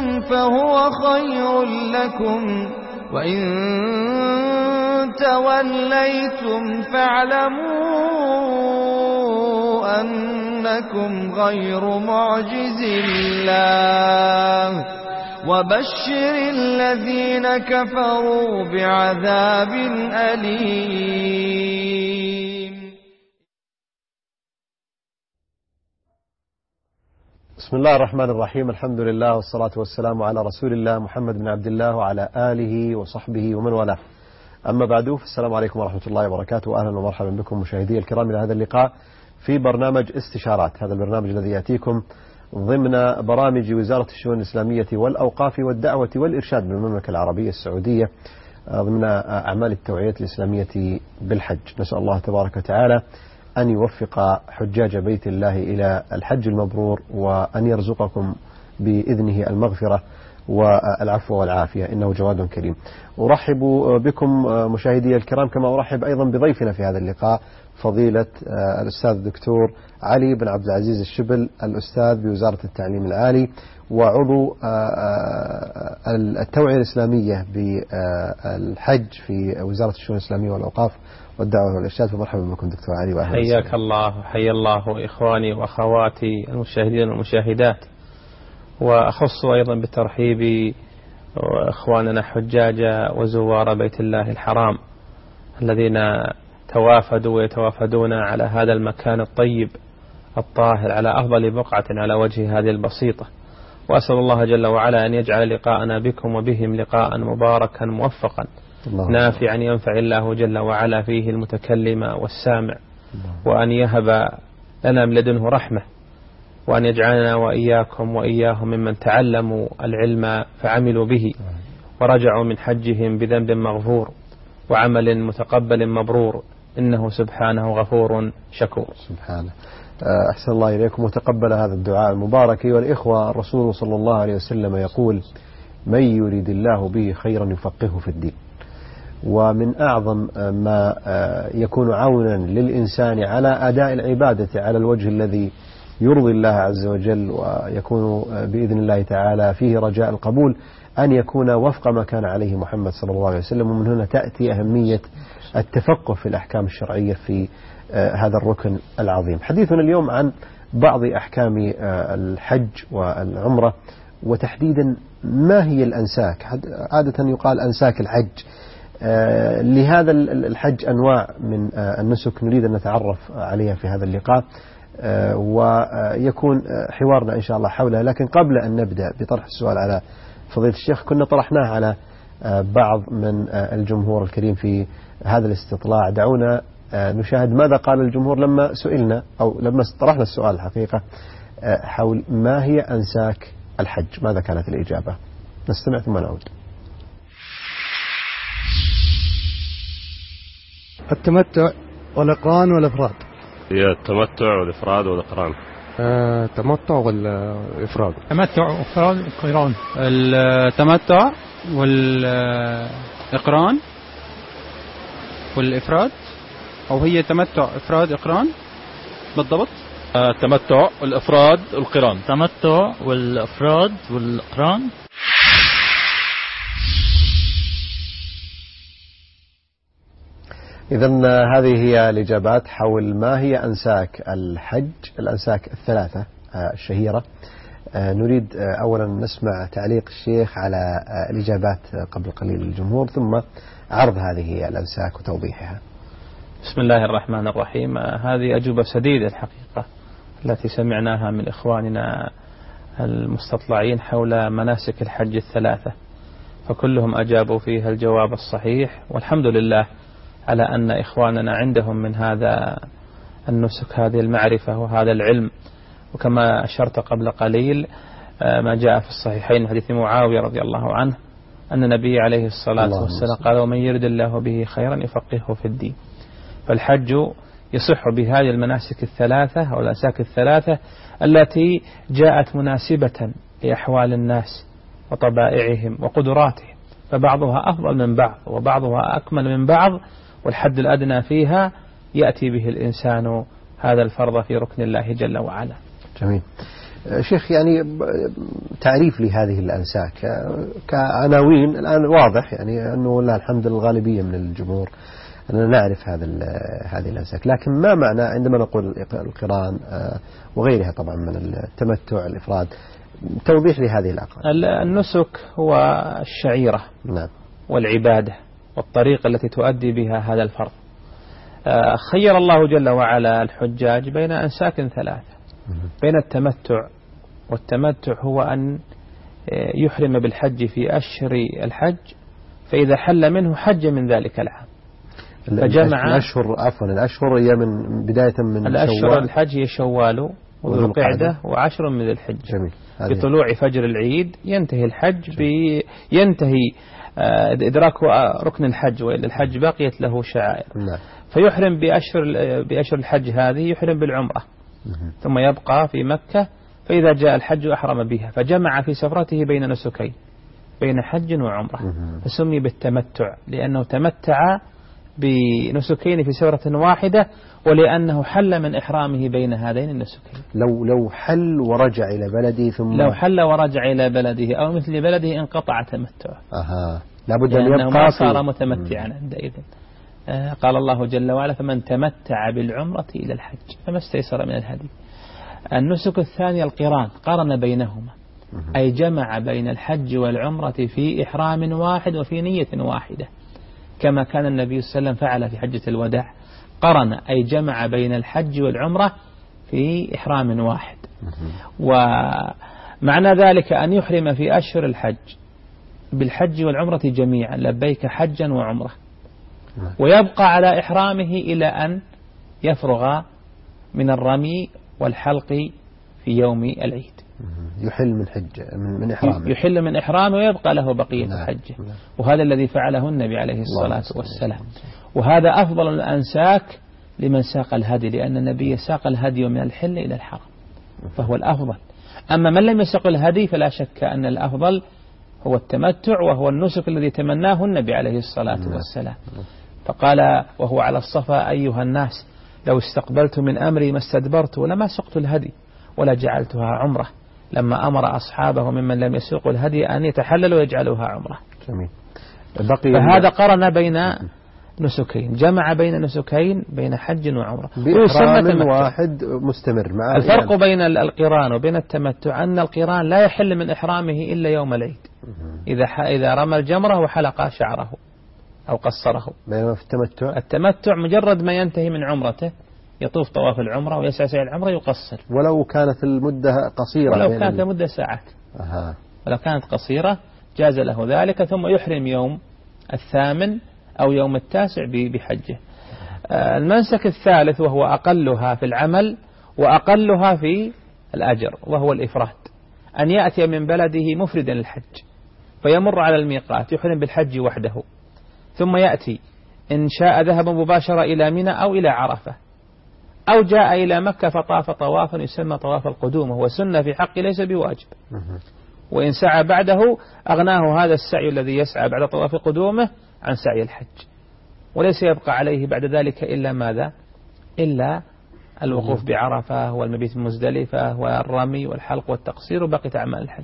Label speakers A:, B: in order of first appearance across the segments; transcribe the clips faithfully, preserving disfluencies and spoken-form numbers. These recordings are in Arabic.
A: تَتَّقُوا فَهُوَ خَيْرٌ لَكُمْ وَإِن تَوَلَّيْتُمْ فَاعْلَمُوا أَنَّكُمْ غَيْرُ مُعْجِزِ اللَّهِ وَبَشِّرِ الَّذِينَ كَفَرُوا بِعَذَابٍ أَلِيمٍ.
B: بسم الله الرحمن الرحيم. الحمد لله والصلاة والسلام على رسول الله محمد بن عبد الله وعلى آله وصحبه ومن والاه. أما بعد، فالسلام عليكم ورحمة الله وبركاته. أهلا ومرحبا بكم مشاهدي الكرام إلى هذا اللقاء في برنامج استشارات، هذا البرنامج الذي يأتيكم ضمن برامج وزارة الشؤون الإسلامية والأوقاف والدعوة والإرشاد بالمملكة العربية السعودية ضمن أعمال التوعية الإسلامية بالحج. نسأل الله تبارك وتعالى أن يوفق حجاج بيت الله إلى الحج المبرور، وأن يرزقكم بإذنه المغفرة والعفو والعافية، إنه جواد كريم. أرحب بكم مشاهدي الكرام، كما أرحب أيضا بضيفنا في هذا اللقاء فضيلة الأستاذ الدكتور علي بن عبد العزيز الشبل، الأستاذ بوزارة التعليم العالي وعضو التوعية الإسلامية بالحج في وزارة الشؤون الإسلامية والأوقاف والدعوة والإرشاد. فمرحبا بكم دكتور علي، وأهلا وسهلا.
C: حياك الله، حيا الله إخواني وأخواتي المشاهدين والمشاهدات، وأخص أيضا بالترحيب إخواننا حجاج وزوار بيت الله الحرام الذين توافدوا ويتوافدون على هذا المكان الطيب الطاهر على أفضل بقعة على وجه هذه البسيطة. وأسأل الله جل وعلا أن يجعل لقاءنا بكم وبهم لقاء مباركا موفقا نافعا ينفع الله جل وعلا فيه المتكلم والسامع، وأن يهب لنا من لدنه رحمة، وأن يجعلنا وإياكم وإياهم ممن تعلموا العلم فعملوا به ورجعوا من حجهم بذنب مغفور وعمل متقبل مبرور، إنه سبحانه غفور شكور.
B: سبحانه. أحسن الله إليكم وتقبل هذا الدعاء المبارك. والإخوة، الرسول صلى الله عليه وسلم يقول: من يريد الله به خيرا يفقهه في الدين. ومن أعظم ما يكون عونا للإنسان على أداء العبادة على الوجه الذي يرضي الله عز وجل ويكون بإذن الله تعالى فيه رجاء القبول أن يكون وفق ما كان عليه محمد صلى الله عليه وسلم. ومن هنا تأتي أهمية التفقه في الأحكام الشرعية في هذا الركن العظيم. حديثنا اليوم عن بعض أحكام الحج والعمرة، وتحديدا ما هي الأنساك. عادة يقال أنساك الحج. لهذا الحج أنواع من النسك نريد أن نتعرف عليها في هذا اللقاء، ويكون حوارنا إن شاء الله حولها. لكن قبل أن نبدأ بطرح السؤال على فضيلة الشيخ، كنا طرحناه على بعض من الجمهور الكريم في هذا الاستطلاع. دعونا نشاهد ماذا قال الجمهور لما سئلنا أو لما طرحنا السؤال الحقيقة حول ما هي أنساك الحج. ماذا كانت الإجابة؟ نستمع ثم نعود.
D: التمتع والإقران والإفراد.
E: هي التمتع والإفراد والإقران.
D: التمتع والإفراد.
F: تمتع وإفراد وإقران. التمتع والإقران والإفراد، أو هي تمتع إفراد إقران بالضبط.
E: التمتع والإفراد والقران.
F: تمتع والإفراد والإقران.
B: إذن هذه هي الإجابات حول ما هي أنساك الحج، الأنساك الثلاثة الشهيرة. نريد أولا نسمع تعليق الشيخ على الإجابات قبل قليل للجمهور، ثم عرض هذه الأنساك وتوضيحها.
C: بسم الله الرحمن الرحيم. هذه أجوبة سديدة الحقيقة التي سمعناها من إخواننا المستطلعين حول مناسك الحج الثلاثة، فكلهم أجابوا فيها الجواب الصحيح، والحمد لله على أن إخواننا عندهم من هذا النسك هذه المعرفة وهذا العلم. وكما أشرت قبل قليل ما جاء في الصحيحين حديث معاوية رضي الله عنه أن النبي عليه الصلاة والسلام قال: ومن يرد الله به خيرا يفقهه في الدين. فالحج يصح بهذه المناسك الثلاثة أو الأنساك الثلاثة التي جاءت مناسبة لأحوال الناس وطبائعهم وقدراتهم، فبعضها أفضل من بعض وبعضها أكمل من بعض، والحد الأدنى فيها يأتي به الإنسان هذا الفرض في ركن الله جل وعلا.
B: جميل. شيخ يعني تعريف لهذه الأنساك كعناوين الآن واضح، يعني أنه لا الحمد لله الغالبية من الجمهور أننا نعرف هذا هذه الأنساك، لكن ما معنى عندما نقول القران وغيرها طبعا من التمتع الإفراد؟ توضيح لهذه الأقوال.
C: النسك هو الشعيرة
B: نعم
C: والعبادة والطريقة التي تؤدي بها هذا الفرض. خير الله جل وعلا الحجاج بين أنساك ثلاثة، بين التمتع، والتمتع هو أن يحرم بالحج في أشهر الحج، فإذا حل منه حج من ذلك العام. فجمع
B: الأشهر عفوا الأشهر هي من بداية من
C: الأشهر الحج هي شوال وذو القعدة وعشر من ذي الحج.
B: جميل.
C: بطلوع فجر العيد ينتهي الحج، ينتهي إدراك ركن الحج، وإلا الحج بقيت له شعائر.
B: نعم.
C: فيحرم بأشهر بأشهر الحج هذه، يحرم بالعمرة ثم يبقى في مكة، فإذا جاء الحج أحرم بها، فجمع في سفرته بين نسكين، بين حج وعمرة، فسمي بالتمتع لأنه تمتع بنسكين في سفرة واحدة، ولأنه حل من إحرامه بين هذين النسكين.
B: لو لو حل ورجع إلى بلده ثم
C: لو حل ورجع إلى بلده أو مثل بلده انقطع تمتعه.
B: أها لابد أن
C: يبقى
B: ما
C: صار متمتعا عندئذ. آه قال الله جل وعلا: فمن تمتع بالعمرة إلى الحج فما استيسر من الهدي. النسك الثاني القران، قارن بينهما، أي جمع بين الحج والعمرة في إحرام واحد وفي نية واحدة، كما كان النبي صلى الله عليه وسلم فعل في حجة الوداع، قرن أي جمع بين الحج والعمرة في إحرام واحد. ومعنى ذلك أن يحرم في أشهر الحج بالحج والعمرة جميعا، لبيك حجا وعمرة، ويبقى على إحرامه إلى أن يفرغ من الرمي والحلق في يوم العيد.
B: يحل من حج من إحرامه،
C: يحل من إحرامه ويبقى له بقية حجه. وهذا الذي فعله النبي عليه الصلاة والسلام. وهذا أفضل الأنساك لمن ساق الهدي، لأن النبي ساق الهدي من الحل إلى الحرم، فهو الأفضل. أما من لم يسق الهدي فلا شك أن الأفضل هو التمتع، وهو النسك الذي تمناه النبي عليه الصلاة والسلام. فقال وهو على الصفا: أيها الناس لو استقبلت من أمري ما استدبرت لما سقت الهدي ولا جعلتها عمرة، لما أمر أصحابه ممن لم يسوقوا الهدي أن يتحللوا ويجعلوها عمرة.
B: جميل.
C: فهذا قرن بين نسكين، جمع بين نسكين بين حج وعمرة
B: بإحرام واحد مستمر. مع
C: الفرق يعني بين القران وبين التمتع أن القران لا يحل من إحرامه إلا يوم العيد، إذا إذا رمى الجمرة وحلق شعره أو قصره.
B: بينما في التمتع
C: التمتع مجرد ما ينتهي من عمرته يطوف طواف العمرة ويسعى سعي العمرة يقصر،
B: ولو كانت المدة قصيرة،
C: ولو كانت المدة ساعات.
B: أها.
C: ولو كانت قصيرة جاز له ذلك، ثم يحرم يوم الثامن أو يوم التاسع بحجه. المنسك الثالث وهو أقلها في العمل وأقلها في الأجر، وهو الإفراد، أن يأتي من بلده مفردا للحج فيمر على الميقات يحرم بالحج وحده، ثم يأتي إن شاء ذهب مباشرة إلى منى أو إلى عرفة، أو جاء إلى مكة فطاف طوافا يسمى طواف القدوم، وهو سنة في حق ليس بواجب، وإن سعى بعده أغناه هذا السعي الذي يسعى بعد طواف قدومه عن سعي الحج، وليس يبقى عليه بعد ذلك إلا ماذا؟ إلا الوقوف بعرفة والمبيت مزدلفة والرمي والحلق والتقصير وبقية أعمال الحج.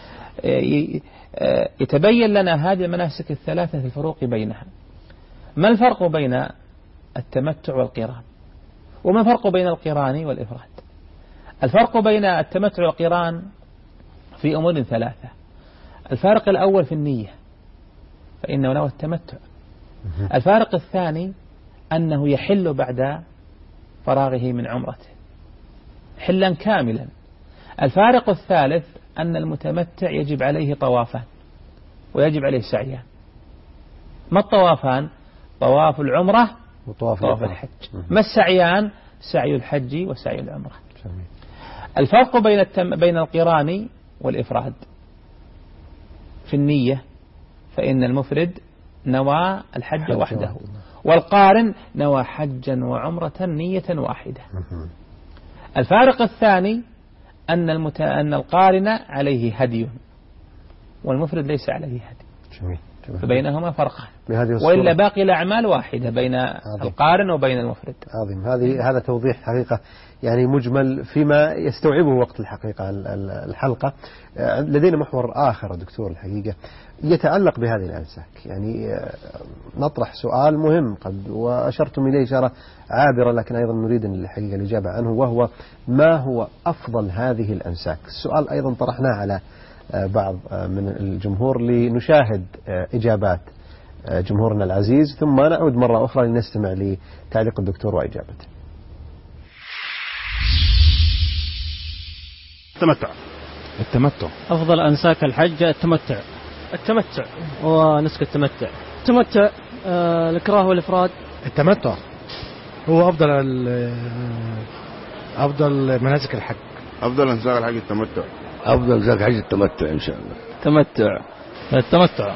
C: يتبين لنا هذه المناسك الثلاثة في الفروق بينها. ما الفرق بين التمتع والقران؟ وما الفرق بين القران والإفراد؟ الفرق بين التمتع والقران في أمور ثلاثة. الفارق الأول في النية، فإنه نوى التمتع. الفارق الثاني أنه يحل بعد فراغه من عمرته حلا كاملا. الفارق الثالث أن المتمتع يجب عليه طوافان ويجب عليه سعيان. ما الطوافان؟ طواف العمرة وطواف الحج. ما السعيان؟ سعي الحج وسعي العمرة. الفرق بين التم بين القران والإفراد في النية، فإن المفرد نوى الحج وحده، والقارن نوى حجا وعمرة نية واحدة. الفارق الثاني أن, المت... أن القارن عليه هدي والمفرد ليس عليه هدي.
B: جميل.
C: فبينهما فرق،
B: بهذه
C: وإلا باقي الأعمال واحدة بين
B: عظيم.
C: القارن وبين المفرد.
B: عظيم. هذه هذا توضيح حقيقة يعني مجمل فيما يستوعبه وقت الحقيقة الحلقة. لدينا محور آخر دكتور الحقيقة يتعلق بهذه الأنساك، يعني نطرح سؤال مهم قد وأشرتم إليه إشارة عابرة، لكن أيضا نريد الحقيقة الإجابة عنه، وهو ما هو أفضل هذه الأنساك؟ السؤال أيضا طرحناه على بعض من الجمهور لنشاهد إجابات جمهورنا العزيز، ثم نعود مرة أخرى لنستمع لتعليق الدكتور وإجابته.
E: التمتع.
G: التمتع
H: أفضل أنساك الحج التمتع.
I: التمتع
H: ونسك التمتع.
I: التمتع آه الإكراه والإفراد.
D: التمتع هو أفضل أفضل مناسك الحج.
J: أفضل أنساك الحج التمتع.
K: أفضل أنساك الحج التمتع إن شاء الله.
H: تمتع. التمتع.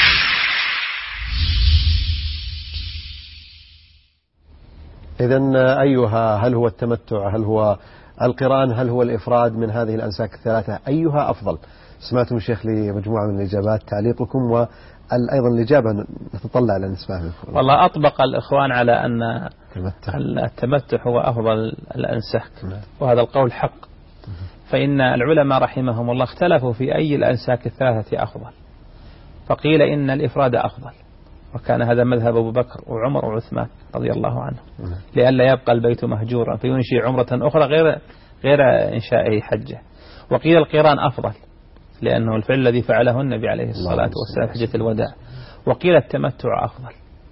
B: إذن أيها، هل هو التمتع، هل هو القران، هل هو الإفراد من هذه الأنساك الثلاثة؟ أيها أفضل؟ سمعتم الشيخ لمجموعة من الإجابات، تعليقكم وأيضا الإجابة نتطلع أن نسمعها منكم.
C: والله أطبق الإخوان على أن التمتع هو أفضل الأنساك، وهذا القول حق. فإن العلماء رحمهم الله اختلفوا في أي الأنساك الثلاثة أفضل، فقيل إن الإفراد أفضل، وكان هذا مذهب أبو بكر وعمر وعثمان رضي الله عنهم، لئلا يبقى البيت مهجورا فينشئ عمرة أخرى غير غير إنشائه حجة. وقيل القران أفضل لأنه الفعل الذي فعله النبي عليه الصلاة والسلام حجة الوداع. وقيل التمتع أفضل،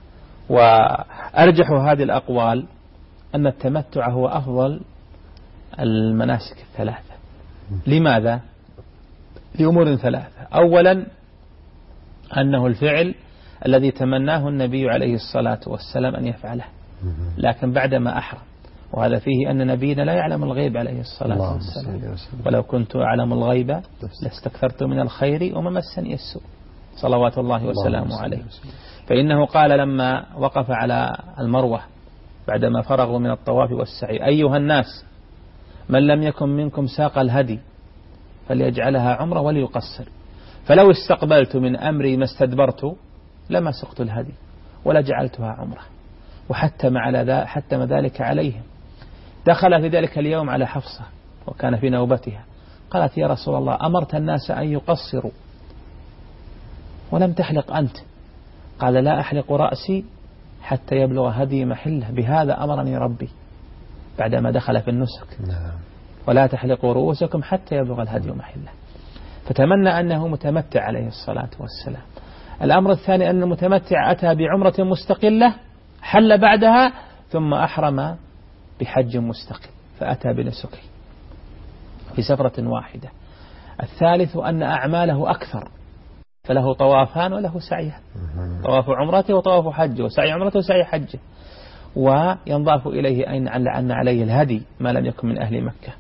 C: وأرجح هذه الأقوال أن التمتع هو أفضل المناسك الثلاثة. لماذا؟ لأمور ثلاثة. أولا أنه الفعل الذي تمناه النبي عليه الصلاة والسلام أن يفعله، لكن بعدما أحرم، وهذا فيه أن نبينا لا يعلم الغيب عليه الصلاة والسلام، ولو كنت أعلم الغيب لاستكثرت من الخير وما مسني السوء صلوات الله وسلامه عليه. فإنه قال لما وقف على المروة بعدما فرغوا من الطواف والسعي: أيها الناس، من لم يكن منكم ساق الهدي فليجعلها عمرة وليقصر، فلو استقبلت من أمري ما استدبرت لما سقت الهدي ولا جعلتها عمرة. وحتم على حتم ذلك عليهم. دخل في ذلك اليوم على حفصة وكان في نوبتها، قالت: يا رسول الله، أمرت الناس أن يقصروا ولم تحلق أنت. قال: لا أحلق رأسي حتى يبلغ هدي محله، بهذا أمرني ربي بعدما دخل في النسك. ولا تحلقوا رؤوسكم حتى يبلغ الهدي محله. فتمنى أنه متمتع عليه الصلاة والسلام. الأمر الثاني أن المتمتع أتى بعمرة مستقلة حل بعدها ثم أحرم بحج مستقل فأتى بنسكه في سفرة واحدة. الثالث أن أعماله أكثر، فله طوافان وله سعيان، طواف عمرته وطواف حجه، وسعي عمرته وسعي حجه، وينضاف إليه أن عليه الهدي ما لم يكن من أهل مكة.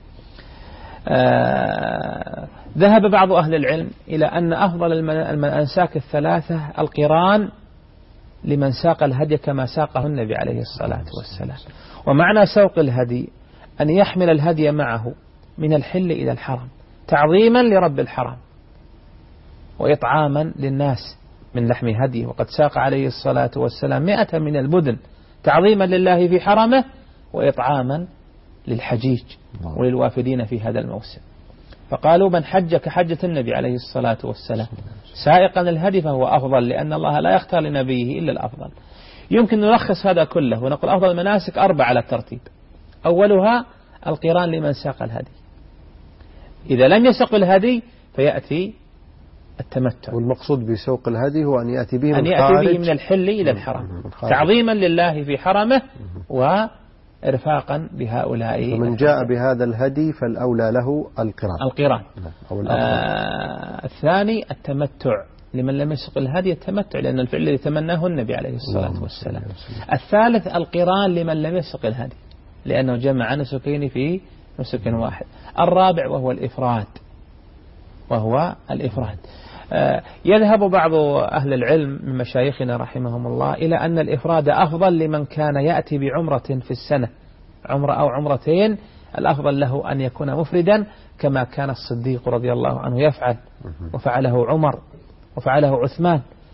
C: آه ذهب بعض أهل العلم إلى أن أفضل الأنساك الثلاثة القران لمن ساق الهدي كما ساقه النبي عليه الصلاة والسلام. ومعنى سوق الهدي أن يحمل الهدي معه من الحل إلى الحرم تعظيما لرب الحرم وإطعاما للناس من لحم هديه. وقد ساق عليه الصلاة والسلام مئة من البدن تعظيما لله في حرمه وإطعاما للحجيج وللوافدين في هذا الموسم. فقالوا: من حج كحجة النبي عليه الصلاة والسلام سائقا الهدي فهو أفضل، لأن الله لا يختار لنبيه إلا الأفضل. يمكن نلخص هذا كله ونقول أفضل المناسك أربعة على الترتيب. أولها القران لمن ساق الهدي، إذا لم يسق الهدي فيأتي التمتع.
B: والمقصود بسوق الهدي هو أن يأتي به من,
C: أن يأتي به من الحل إلى الحرم تعظيما لله في حرمه وإرفاقا بهؤلاء.
B: ومن جاء بهذا الهدي فالأولى له القران.
C: القران أو آه الثاني التمتع لمن لم يسق الهدي التمتع، لأن الفعل الذي تمناه النبي عليه الصلاة والسلام. الثالث القران لمن لم يسق الهدي، لأنه جمع نسكين في نسك واحد. الرابع وهو الإفراد وهو الإفراد. آه يذهب بعض أهل العلم من مشايخنا رحمهم الله إلى أن الإفراد أفضل لمن كان يأتي بعمرة في السنة، عمرة أو عمرتين، الأفضل له أن يكون مفردا كما كان الصديق رضي الله عنه يفعل، وفعله عمر وفعله عثمان،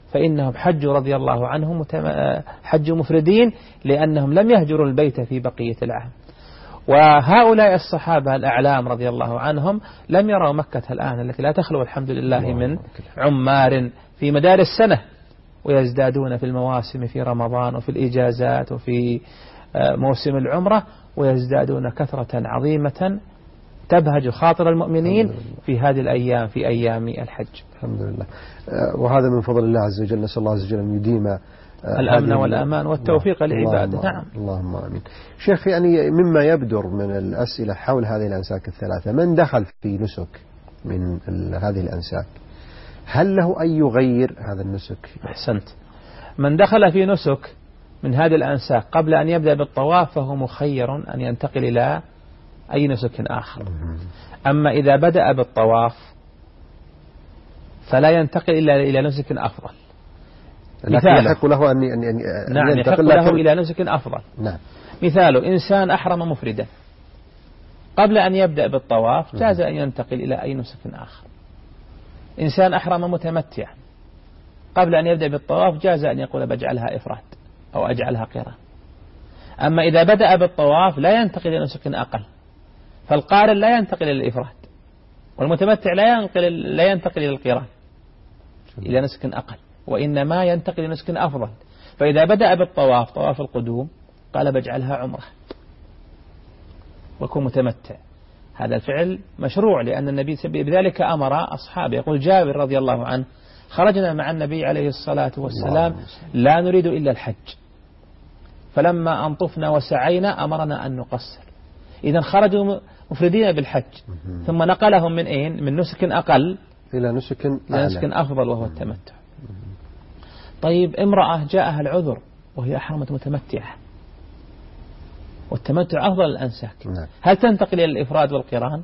C: فإنهم حجوا رضي الله عنهم حجوا مفردين لأنهم لم يهجروا البيت في بقية العام. وهؤلاء الصحابة الأعلام رضي الله عنهم لم يروا مكة الآن التي لا تخلو الحمد لله من عمار في مدار السنة، ويزدادون في المواسم في رمضان وفي الإجازات وفي موسم العمرة، ويزدادون كثرة عظيمة تبهج خاطر المؤمنين في هذه الأيام في أيام الحج.
B: الحمد لله. وهذا من فضل الله عز وجل، نسأل الله عز وجل أن يديم
C: الأمن والأمان والتوفيق لعباده. نعم.
B: اللهم آمين. شيخ، يعني مما يبدر من الأسئلة حول هذه الأنساك الثلاثة، من دخل في نسك من هذه الأنساك هل له أن يغير هذا النسك؟
C: أحسنت. من دخل في نسك من هذه الأنساك قبل أن يبدأ بالطواف فهو مخير أن ينتقل إلى أي نسك آخر. أما إذا بدأ بالطواف فلا ينتقل إلا إلى نسك أفضل.
B: لكن يحق له أن
C: نعم يحق له إلى نسك أفضل.
B: نعم.
C: مثاله إنسان أحرم مفردا قبل أن يبدأ بالطواف جاز أن ينتقل إلى أي نسك آخر. إنسان أحرم متمتعا قبل أن يبدأ بالطواف جاز أن يقول بجعلها إفراد أو أجعلها قران. أما إذا بدأ بالطواف لا ينتقل إلى نسك أقل، فالقارن لا ينتقل إلى الإفراد، والمتمتع لا ينتقل لا ينتقل إلى القران إلى نسك أقل، وإنما ينتقل إلى نسك أفضل. فإذا بدأ بالطواف طواف القدوم قال بجعلها عمرة وكن متمتع. هذا الفعل مشروع لأن النبي بذلك أمر أصحابه. يقول جابر رضي الله عنه خرجنا مع النبي عليه الصلاة والسلام لا نريد إلا الحج، فلما أنطفنا وسعينا أمرنا أن نقصر. إذا خرجوا مفردين بالحج ثم نقلهم من أين؟ من نسك أقل
B: إلى نسك
C: إلى نسك أفضل وهو التمتع. طيب امرأة جاءها العذر وهي أحرمت متمتعة، والتمتع أفضل الأنساك، هل تنتقل إلى الإفراد والقران؟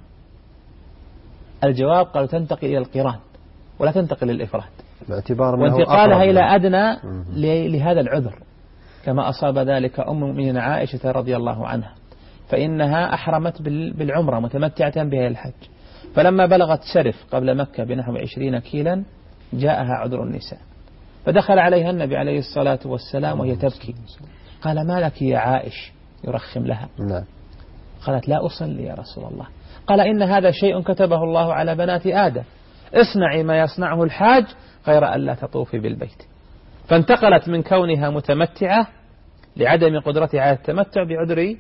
C: الجواب قالوا تنتقل إلى القران ولا تنتقل إلى الإفراد، وانتقالها إلى أدنى لهذا العذر، كما أصاب ذلك أم المؤمنين عائشة رضي الله عنها، فإنها أحرمت بالعمرة متمتعة بها الحج، فلما بلغت شرف قبل مكة بنحو عشرين كيلا جاءها عذر النساء، فدخل عليها النبي عليه الصلاة والسلام وهي تبكي، قال ما لك يا عائش؟ يرخم لها.
B: نعم.
C: قالت لا أصلي يا رسول الله. قال إن هذا شيء كتبه الله على بنات آدم، اصنعي ما يصنعه الحاج غير أن لا تطوفي بالبيت. فانتقلت من كونها متمتعة لعدم قدرتها على التمتع بعذر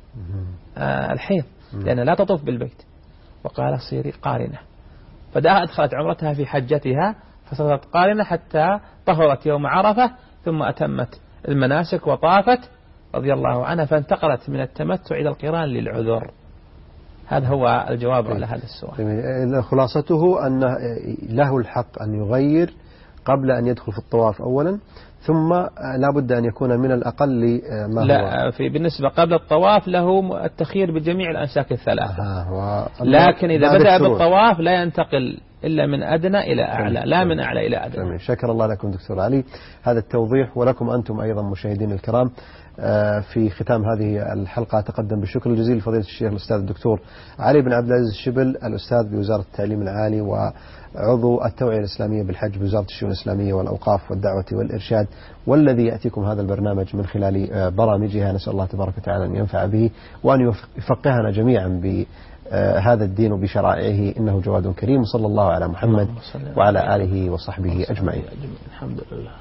C: آه الحيض، لأن لا تطوف بالبيت، وقال صيري قارنة، فأدخلت عمرتها في حجتها فصارت قارنة حتى طهرت يوم عرفة، ثم أتمت المناسك وطافت رضي الله عنها، فانتقلت من التمتع إلى القران للعذر. هذا هو الجواب على هذا السؤال.
B: خلاصته أن له الحق أن يغير قبل أن يدخل في الطواف أولا، ثم لا بد أن يكون من الأقل ما
C: لا
B: هو.
C: في بالنسبة قبل الطواف له التخيير بجميع الأنساك الثلاثة،
B: آه
C: لكن إذا بدأ بالطواف لا ينتقل إلا من أدنى إلى أعلى، لا من أعلى إلى أدنى.
B: جميل. شكر الله لكم دكتور علي هذا التوضيح، ولكم أنتم أيضا مشاهدين الكرام. في ختام هذه الحلقة أتقدم بالشكر الجزيل لفضيلة الشيخ الأستاذ الدكتور علي بن عبد العزيز الشبل، الأستاذ بوزارة التعليم العالي وعضو التوعية الإسلامية بالحج بوزارة الشؤون الإسلامية والأوقاف والدعوة والإرشاد، والذي يأتيكم هذا البرنامج من خلال برامجها. نسأل الله تبارك وتعالى أن ينفع به وأن يفقهنا جميعا بهذا الدين وبشرائعه، إنه جواد كريم. صلى الله على محمد وعلى آله وصحبه أجمعين.
C: الحمد لله.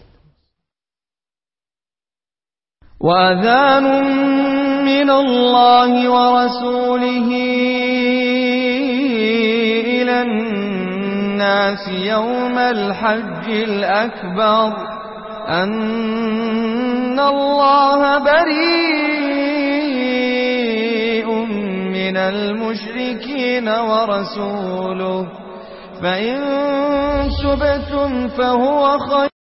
A: وأذان من الله ورسوله إلى الناس يوم الحج الأكبر أن الله بريء من المشركين ورسوله، فإن تبتم فهو خير